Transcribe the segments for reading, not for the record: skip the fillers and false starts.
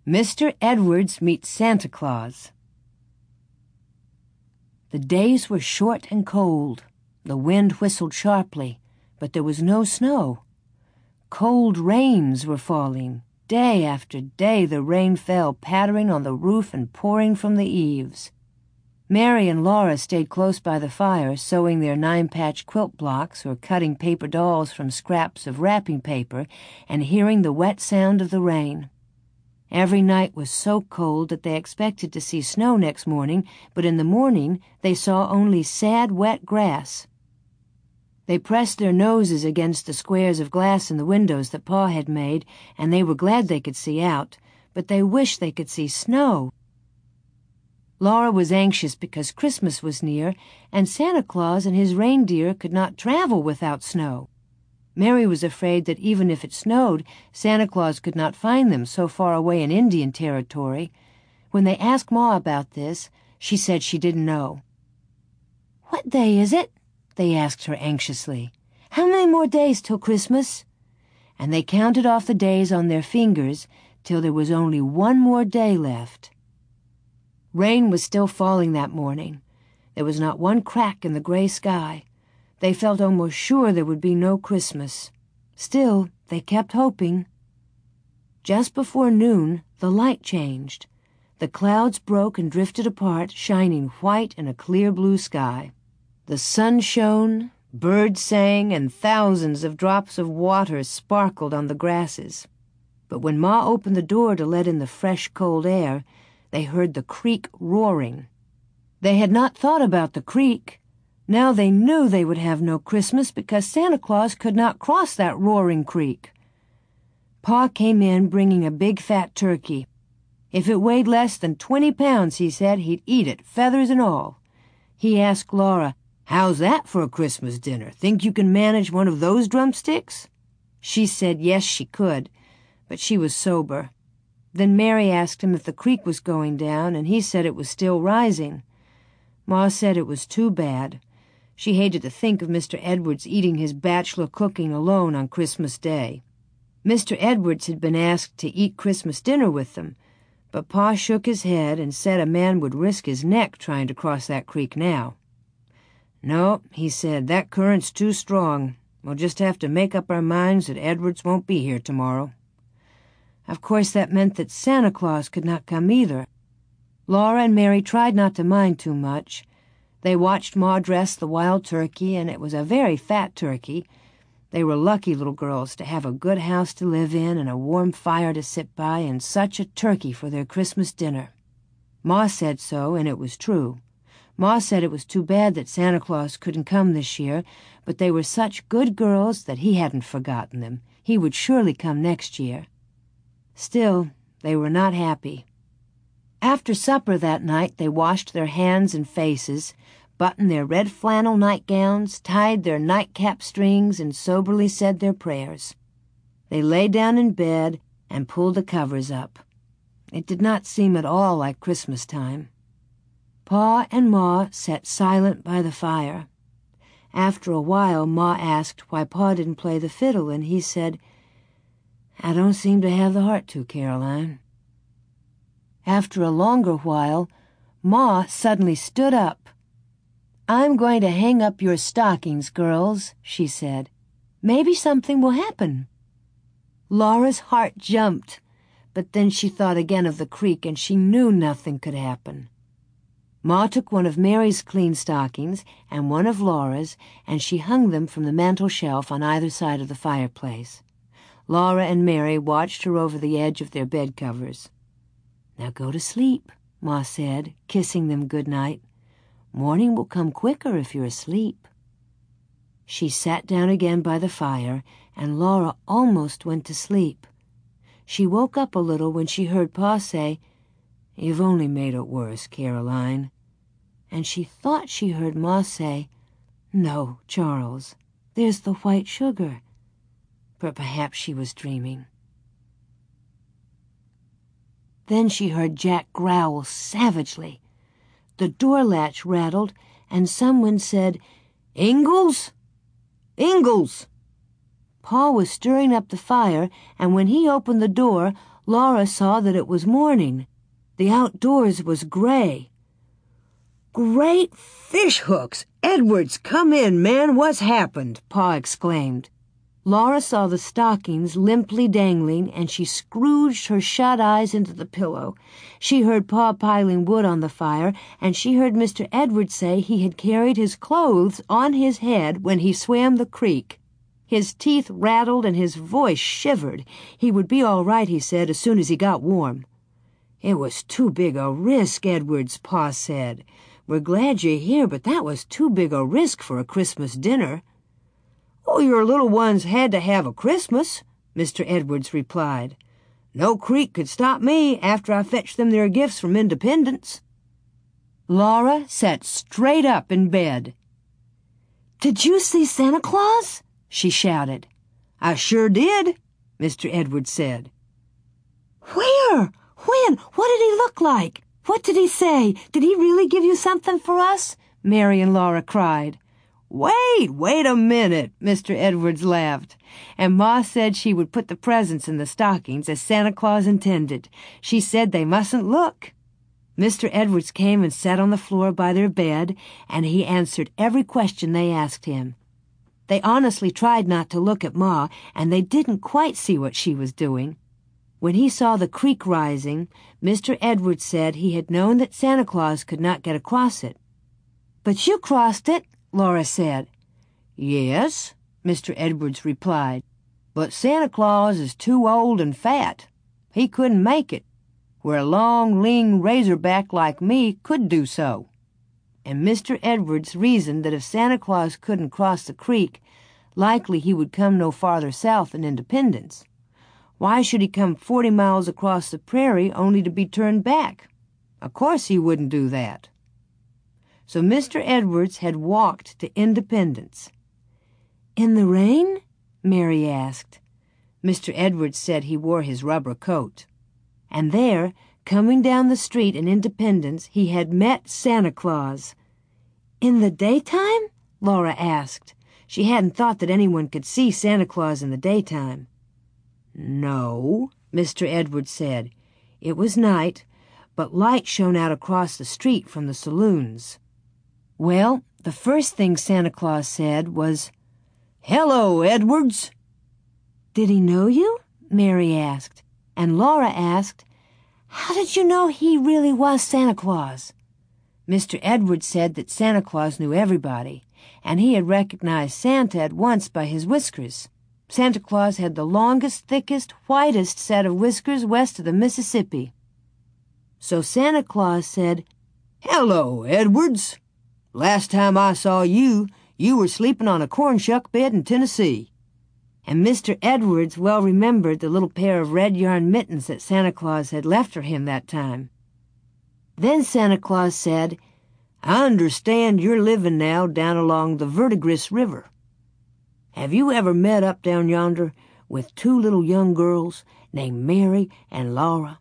Mr. Edwards Meets Santa Claus. The days were short and cold. The wind whistled sharply, but there was no snow. Cold rains were falling. Day after day the rain fell, pattering on the roof and pouring from the eaves. Mary and Laura stayed close by the fire, sewing their 9-patch quilt blocks or cutting paper dolls from scraps of wrapping paper and hearing the wet sound of the rain. Every night was so cold that they expected to see snow next morning, but in the morning they saw only sad, wet grass. They pressed their noses against the squares of glass in the windows that Pa had made, and they were glad they could see out, but they wished they could see snow. Laura was anxious because Christmas was near, and Santa Claus and his reindeer could not travel without snow. Mary was afraid that even if it snowed, Santa Claus could not find them so far away in Indian territory. When they asked Ma about this, she said she didn't know. "What day is it?" they asked her anxiously. "How many more days till Christmas?" And they counted off the days on their fingers till there was only one more day left. Rain was still falling that morning. There was not one crack in the gray sky. They felt almost sure there would be no Christmas. Still, they kept hoping. Just before noon, the light changed. The clouds broke and drifted apart, shining white in a clear blue sky. The sun shone, birds sang, and thousands of drops of water sparkled on the grasses. But when Ma opened the door to let in the fresh, cold air, they heard the creek roaring. They had not thought about the creek. Now they knew they would have no Christmas because Santa Claus could not cross that roaring creek. Pa came in bringing a big fat turkey. If it weighed less than 20 pounds, he said, he'd eat it, feathers and all. He asked Laura, "How's that for a Christmas dinner? Think you can manage one of those drumsticks?" She said yes, she could, but she was sober. Then Mary asked him if the creek was going down, and he said it was still rising. Ma said it was too bad. She hated to think of Mr. Edwards eating his bachelor cooking alone on Christmas Day. Mr. Edwards had been asked to eat Christmas dinner with them, but Pa shook his head and said a man would risk his neck trying to cross that creek now. "No," he said, "that current's too strong. We'll just have to make up our minds that Edwards won't be here tomorrow." Of course, that meant that Santa Claus could not come either. Laura and Mary tried not to mind too much. They watched Ma dress the wild turkey, and it was a very fat turkey. They were lucky little girls to have a good house to live in and a warm fire to sit by and such a turkey for their Christmas dinner. Ma said so, and it was true. Ma said it was too bad that Santa Claus couldn't come this year, but they were such good girls that he hadn't forgotten them. He would surely come next year. Still, they were not happy. After supper that night, they washed their hands and faces, buttoned their red flannel nightgowns, tied their nightcap strings, and soberly said their prayers. They lay down in bed and pulled the covers up. It did not seem at all like Christmas time. Pa and Ma sat silent by the fire. After a while, Ma asked why Pa didn't play the fiddle, and he said, "I don't seem to have the heart to, Caroline." After a longer while, Ma suddenly stood up. "I'm going to hang up your stockings, girls," she said. "Maybe something will happen." Laura's heart jumped, but then she thought again of the creek, and she knew nothing could happen. Ma took one of Mary's clean stockings and one of Laura's, and she hung them from the mantel shelf on either side of the fireplace. Laura and Mary watched her over the edge of their bed covers. "Now go to sleep," Ma said, kissing them good night. "Morning will come quicker if you're asleep." She sat down again by the fire, and Laura almost went to sleep. She woke up a little when she heard Pa say, "You've only made it worse, Caroline." And she thought she heard Ma say, "No, Charles, there's the white sugar." But perhaps she was dreaming. Then she heard Jack growl savagely. The door latch rattled, and someone said, "Ingalls? Ingalls!" Pa was stirring up the fire, and when he opened the door, Laura saw that it was morning. The outdoors was gray. "Great fish hooks! Edwards, come in, man, what's happened?" Pa exclaimed. Laura saw the stockings limply dangling, and she scrooged her shut eyes into the pillow. She heard Pa piling wood on the fire, and she heard Mr. Edwards say he had carried his clothes on his head when he swam the creek. His teeth rattled and his voice shivered. He would be all right, he said, as soon as he got warm. "It was too big a risk, Edwards," Pa said. "We're glad you're here, but that was too big a risk for a Christmas dinner." "Oh, your little ones had to have a Christmas," Mr. Edwards replied. "No creek could stop me after I fetched them their gifts from Independence." Laura sat straight up in bed. "Did you see Santa Claus?" she shouted. "I sure did," Mr. Edwards said. "Where? When? What did he look like? What did he say? Did he really give you something for us?" Mary and Laura cried. Wait a minute," Mr. Edwards laughed, and Ma said she would put the presents in the stockings as Santa Claus intended. She said they mustn't look. Mr. Edwards came and sat on the floor by their bed, and he answered every question they asked him. They honestly tried not to look at Ma, and they didn't quite see what she was doing. When he saw the creek rising, Mr. Edwards said he had known that Santa Claus could not get across it. "But you crossed it," Laura said. "Yes," Mr. Edwards replied, "but Santa Claus is too old and fat. He couldn't make it, where a long, lean razorback like me could do so." And Mr. Edwards reasoned that if Santa Claus couldn't cross the creek, likely he would come no farther south than Independence. Why should he come 40 miles across the prairie only to be turned back? Of course he wouldn't do that. So Mr. Edwards had walked to Independence. "In the rain?" Mary asked. Mr. Edwards said he wore his rubber coat. And there, coming down the street in Independence, he had met Santa Claus. "In the daytime?" Laura asked. She hadn't thought that anyone could see Santa Claus in the daytime. "No," Mr. Edwards said. "It was night, but light shone out across the street from the saloons." Well, the first thing Santa Claus said was, "Hello, Edwards." "Did he know you?" Mary asked. And Laura asked, "How did you know he really was Santa Claus?" Mr. Edwards said that Santa Claus knew everybody, and he had recognized Santa at once by his whiskers. Santa Claus had the longest, thickest, whitest set of whiskers west of the Mississippi. So Santa Claus said, "Hello, Edwards. Last time I saw you, you were sleeping on a corn shuck bed in Tennessee." And Mr. Edwards well remembered the little pair of red yarn mittens that Santa Claus had left for him that time. Then Santa Claus said, "I understand you're living now down along the Verdigris River. Have you ever met up down yonder with 2 little young girls named Mary and Laura?"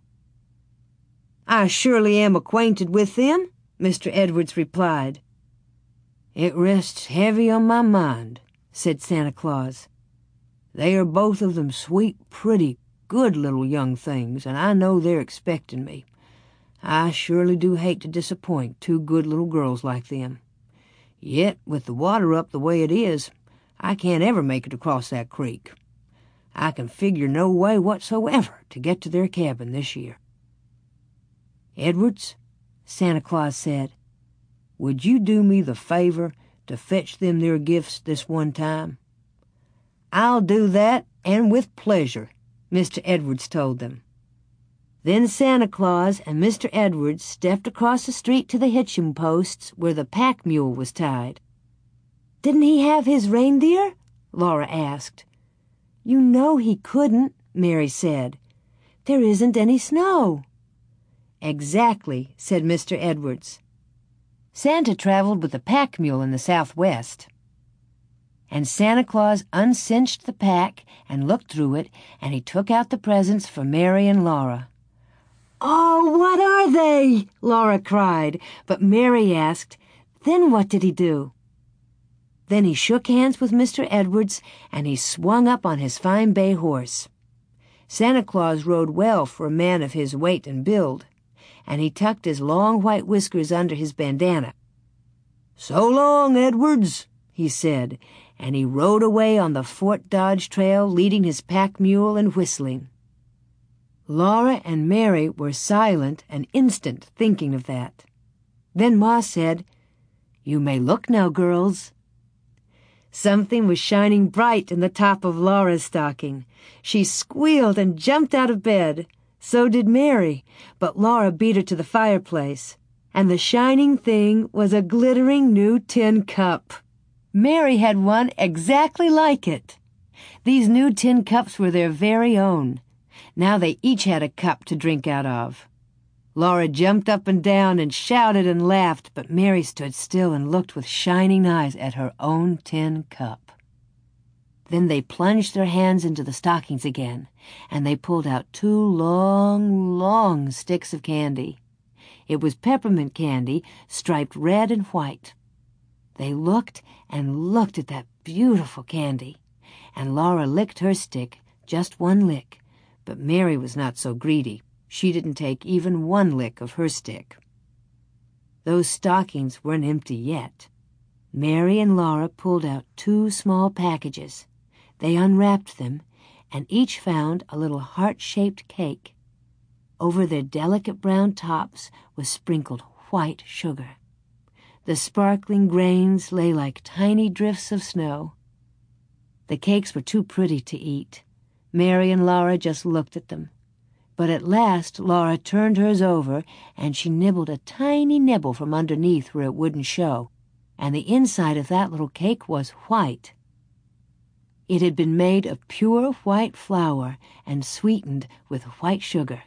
"I surely am acquainted with them," Mr. Edwards replied. "It rests heavy on my mind," said Santa Claus. "They are both of them sweet, pretty, good little young things, and I know they're expecting me. I surely do hate to disappoint 2 good little girls like them. Yet, with the water up the way it is, I can't ever make it across that creek. I can figure no way whatsoever to get to their cabin this year." "Edwards," Santa Claus said, "would you do me the favor to fetch them their gifts this one time?" "I'll do that, and with pleasure," Mr. Edwards told them. Then Santa Claus and Mr. Edwards stepped across the street to the hitching posts where the pack mule was tied. "Didn't he have his reindeer?" Laura asked. "You know he couldn't," Mary said. "There isn't any snow." "Exactly," said Mr. Edwards. "Santa traveled with a pack mule in the Southwest." And Santa Claus uncinched the pack and looked through it, and he took out the presents for Mary and Laura. "Oh, what are they?" Laura cried, but Mary asked, "Then what did he do?" Then he shook hands with Mr. Edwards, and he swung up on his fine bay horse. Santa Claus rode well for a man of his weight and build, and he tucked his long white whiskers under his bandana. "So long, Edwards," he said, and he rode away on the Fort Dodge trail, leading his pack mule and whistling. Laura and Mary were silent an instant, thinking of that. Then Ma said, "You may look now, girls." Something was shining bright in the top of Laura's stocking. She squealed and jumped out of bed. So did Mary, but Laura beat her to the fireplace, and the shining thing was a glittering new tin cup. Mary had one exactly like it. These new tin cups were their very own. Now they each had a cup to drink out of. Laura jumped up and down and shouted and laughed, but Mary stood still and looked with shining eyes at her own tin cup. Then they plunged their hands into the stockings again, and they pulled out 2 long, long sticks of candy. It was peppermint candy, striped red and white. They looked and looked at that beautiful candy, and Laura licked her stick, just 1 lick, but Mary was not so greedy. She didn't take even 1 lick of her stick. Those stockings weren't empty yet. Mary and Laura pulled out 2 small packages. They unwrapped them, and each found a little heart-shaped cake. Over their delicate brown tops was sprinkled white sugar. The sparkling grains lay like tiny drifts of snow. The cakes were too pretty to eat. Mary and Laura just looked at them. But at last Laura turned hers over, and she nibbled a tiny nibble from underneath where it wouldn't show, and the inside of that little cake was white. It had been made of pure white flour and sweetened with white sugar.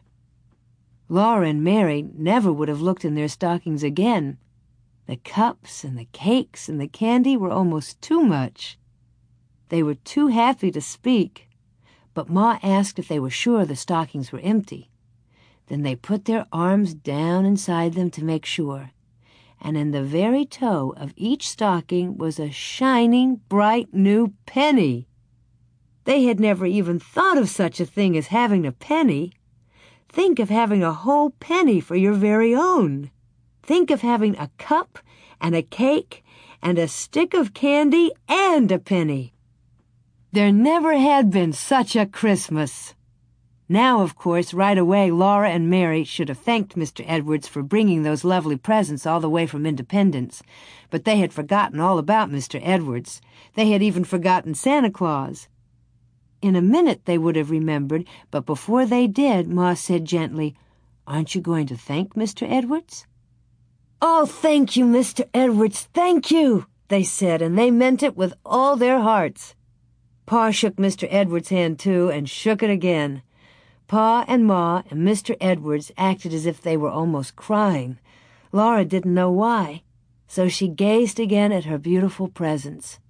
Laura and Mary never would have looked in their stockings again. The cups and the cakes and the candy were almost too much. They were too happy to speak, but Ma asked if they were sure the stockings were empty. Then they put their arms down inside them to make sure, and in the very toe of each stocking was a shining, bright new penny. They had never even thought of such a thing as having a penny. Think of having a whole penny for your very own. Think of having a cup and a cake and a stick of candy and a penny. There never had been such a Christmas. Now, of course, right away, Laura and Mary should have thanked Mr. Edwards for bringing those lovely presents all the way from Independence. But they had forgotten all about Mr. Edwards. They had even forgotten Santa Claus. In a minute they would have remembered, but before they did, Ma said gently, "Aren't you going to thank Mr. Edwards?" "Oh, thank you, Mr. Edwards, thank you," they said, and they meant it with all their hearts. Pa shook Mr. Edwards' hand, too, and shook it again. Pa and Ma and Mr. Edwards acted as if they were almost crying. Laura didn't know why, so she gazed again at her beautiful presents.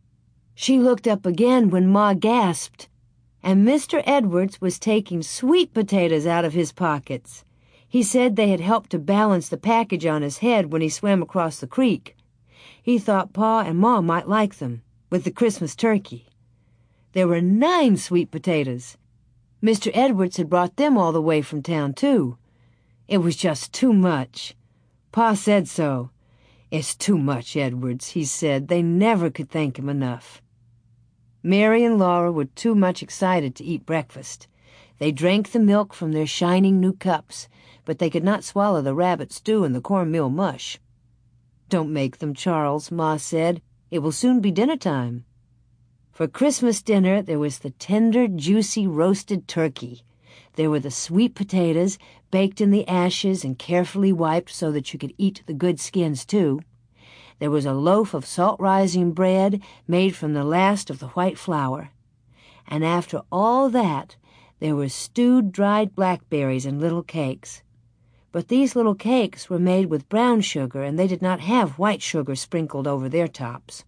She looked up again when Ma gasped, and Mr. Edwards was taking sweet potatoes out of his pockets. He said they had helped to balance the package on his head when he swam across the creek. He thought Pa and Ma might like them, with the Christmas turkey. There were 9 sweet potatoes. Mr. Edwards had brought them all the way from town, too. It was just too much. Pa said so. "It's too much, Edwards," he said. They never could thank him enough. Mary and Laura were too much excited to eat breakfast. They drank the milk from their shining new cups, but they could not swallow the rabbit stew and the cornmeal mush. "Don't make them, Charles," Ma said. "It will soon be dinner time." For Christmas dinner there was the tender, juicy roasted turkey. There were the sweet potatoes, baked in the ashes and carefully wiped so that you could eat the good skins, too. There was a loaf of salt-rising bread made from the last of the white flour. And after all that, there were stewed dried blackberries and little cakes. But these little cakes were made with brown sugar, and they did not have white sugar sprinkled over their tops.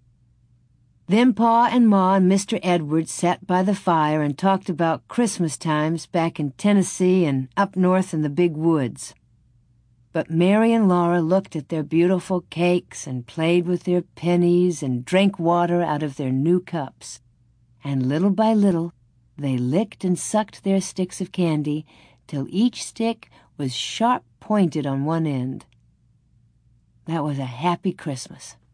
Then Pa and Ma and Mr. Edwards sat by the fire and talked about Christmas times back in Tennessee and up north in the big woods. But Mary and Laura looked at their beautiful cakes and played with their pennies and drank water out of their new cups. And little by little, They licked and sucked their sticks of candy till each stick was sharp-pointed on one end. That was a happy Christmas.